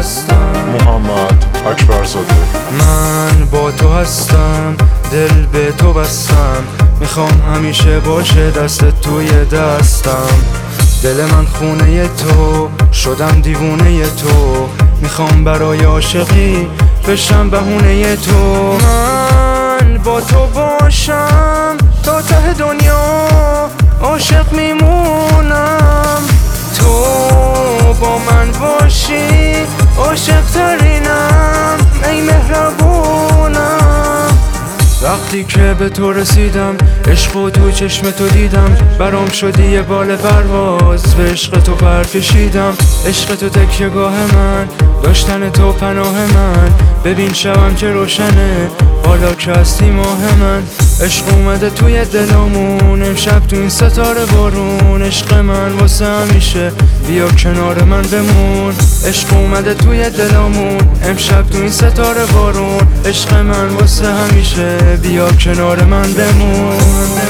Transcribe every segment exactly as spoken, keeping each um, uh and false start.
هستم. محمد اکبرزاده. من با تو هستم، دل به تو بستم، میخوام همیشه باشه دست توی دستم. دل من خونه تو، شدم دیوونه تو، میخوام برای عاشقی بشم بهونه تو. من با تو باشم تا ته دنیا، عاشق میمونم. تو با من باشی عاشق ترینم، ای مهربونم. وقتی که به تو رسیدم، عشق و تو چشم تو دیدم، برام شدی یه بال پرواز، به عشق تو پر کشیدم. عشق تو تکیه‌گاه من، داشتن تو پناه من، ببین شبم که روشنه حالا که هستی ماه من. عشق اومده توی دلمون امشب تو این ستاره بارون، عشق من واسه همیشه بیا کنار من بمون. عشق اومده توی دلمون امشب تو این ستاره بارون، عشق من واسه همیشه بیا کنار من بمون.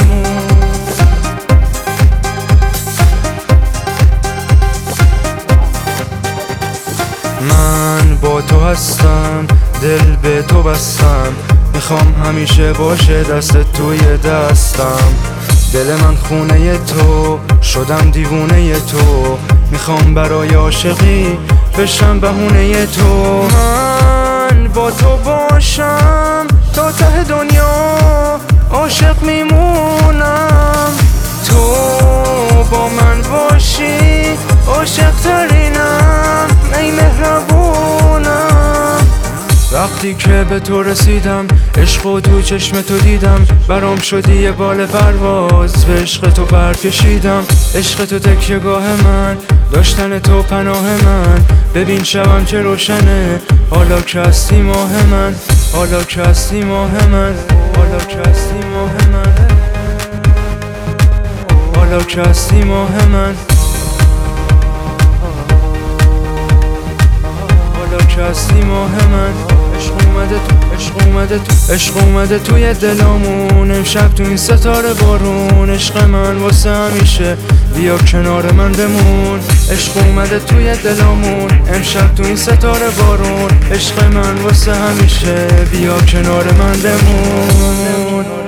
من با تو هستم، دل به تو بستم، میخوام همیشه باشه دست توی دستم. دل من خونه تو، شدم دیوونه تو، میخوام برای عاشقی بشم بهونه تو. من با تو باشم تا ته دنیا، عاشق میمونم. تو با من باشی عاشق ترینم، ای مهربونم. وقتی که به تو رسیدم، عشق و تو چشم تو دیدم، برام شدی یه بال پرواز، به عشق تو پر کشیدم. عشق تو تکیه‌گاه من، داشتن تو پناه من، ببین شبم که روشنه حالا که هستی ماه من. حالا که هستی ماه من، حالا که هستی ماه من، حالا که هستی ماه من، حالا که هستی ماه من. عشق اومده تو، عشق اومده تو، عشق اومده توی دلمون امشب تو این ستاره بارون، عشق من واسه همیشه بیا کنار من بمون. عشق اومده توی دلمون امشب تو این ستاره بارون، عشق من واسه همیشه بیا کنار من بمون.